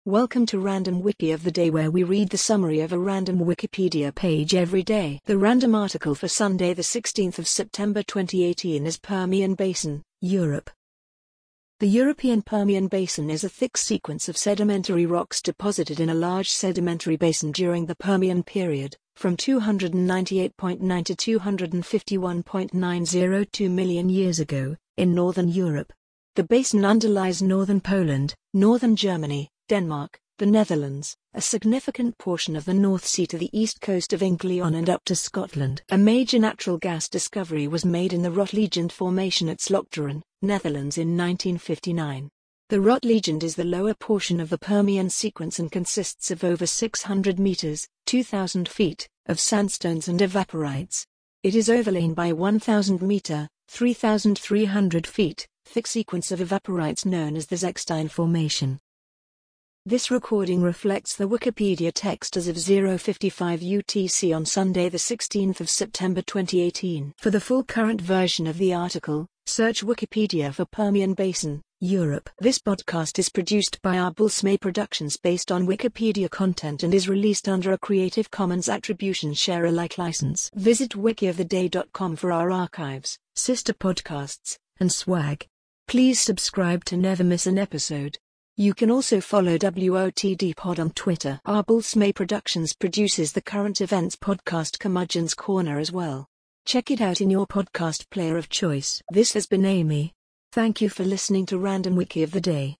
Welcome to Random Wiki of the Day, where we read the summary of a random Wikipedia page every day. The random article for Sunday the 16th of September 2018 is Permian Basin, Europe. The European Permian Basin is a thick sequence of sedimentary rocks deposited in a large sedimentary basin during the Permian period, from 298.9 to 251.902 million years ago, in northern Europe. The basin underlies northern Poland, northern Germany, Denmark, the Netherlands, a significant portion of the North Sea to the east coast of England and up to Scotland. A major natural gas discovery was made in the Rotliegend Formation at Slochteren, Netherlands in 1959. The Rotliegend is the lower portion of the Permian sequence and consists of over 600 meters, 2,000 feet, of sandstones and evaporites. It is overlain by 1,000 meter, 3,300 feet, thick sequence of evaporites known as the Zechstein Formation. This recording reflects the Wikipedia text as of 0:55 UTC on Sunday the 16th of September 2018. For the full current version of the article, search Wikipedia for Permian Basin, Europe. This podcast is produced by Arbulsmay Productions based on Wikipedia content and is released under a Creative Commons Attribution Share Alike license. Visit wikioftheday.com for our archives, sister podcasts, and swag. Please subscribe to never miss an episode. You can also follow WOTD Pod on Twitter. Arbulsmay Productions produces the current events podcast Curmudgeon's Corner as well. Check it out in your podcast player of choice. This has been Amy. Thank you for listening to Random Wiki of the Day.